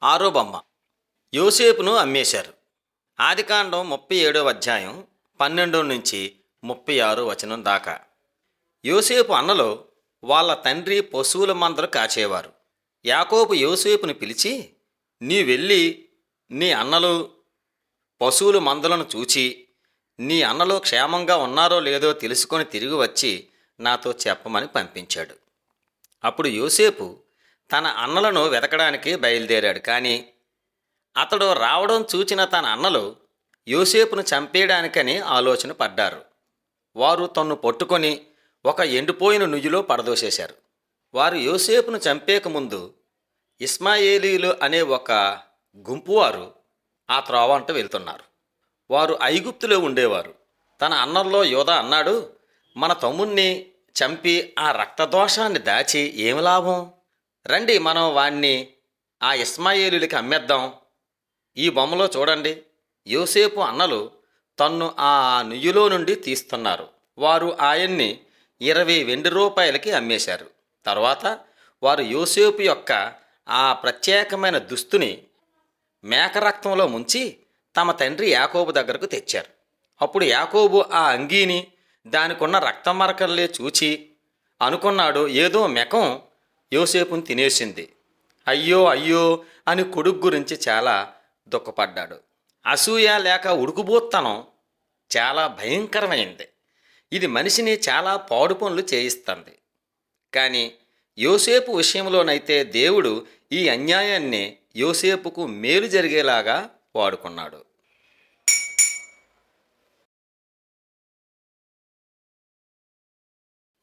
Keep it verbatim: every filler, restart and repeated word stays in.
ఆరో బొమ్మ. యోసేపును అమ్మేశారు. ఆదికాండం ముప్పై ఏడవ అధ్యాయం పన్నెండు నుంచి ముప్పై ఆరు వచనం దాకా. యోసేపు అన్నలు వాళ్ళ తండ్రి పశువుల మందలు కాచేవారు. యాకోబు యోసేపును పిలిచి, నీ వెళ్ళి నీ అన్నలు పశువుల మందలను చూచి నీ అన్నలు క్షేమంగా ఉన్నారో లేదో తెలుసుకొని తిరిగి వచ్చి నాతో చెప్పమని పంపించాడు. అప్పుడు యోసేపు తన అన్నలను వెతకడానికి బయలుదేరాడు. కానీ అతడు రావడం చూచిన తన అన్నలు యోసేపును చంపేయడానికని ఆలోచన పడ్డారు. వారు తన్ను పట్టుకొని ఒక ఎండిపోయిన నుయ్యిలో పడదోసేశారు. వారు యోసేపును చంపేకముందు ఇష్మాయేలీలు అనే ఒక గుంపు వారు ఆ త్రోవంట వెళ్తున్నారు. వారు ఐగుప్తులో ఉండేవారు. తన అన్నల్లో యోధా అన్నాడు, మన తమ్ముణ్ణి చంపి ఆ రక్తదోషాన్ని దాచి ఏమి లాభం? రండి, మనం వాణ్ణి ఆ ఇష్మాయేలీలకి అమ్మేద్దాం. ఈ బొమ్మలో చూడండి, యోసేపు అన్నలు తన్ను ఆ నుయ్యిలో నుండి తీస్తున్నారు. వారు ఆయన్ని ఇరవై వెండి రూపాయలకి అమ్మేశారు. తర్వాత వారు యోసేపు యొక్క ఆ ప్రత్యేకమైన దుస్తుని మేకరక్తంలో ముంచి తమ తండ్రి యాకోబు దగ్గరకు తెచ్చారు. అప్పుడు యాకోబు ఆ అంగీని దానికున్న రక్తమరకల్లే చూచి అనుకున్నాడు, ఏదో మెకం యోసేపుని తినేసింది. అయ్యో అయ్యో అని కొడుకు గురించి చాలా దుఃఖపడ్డాడు. అసూయ లేక ఉడుకుబోత్తనం చాలా భయంకరమైంది. ఇది మనిషిని చాలా పాడు పనులు చేయిస్తుంది. కానీ యోసేపు విషయంలోనైతే దేవుడు ఈ అన్యాయాన్ని యోసేపుకు మేలు జరిగేలాగా వాడుకున్నాడు.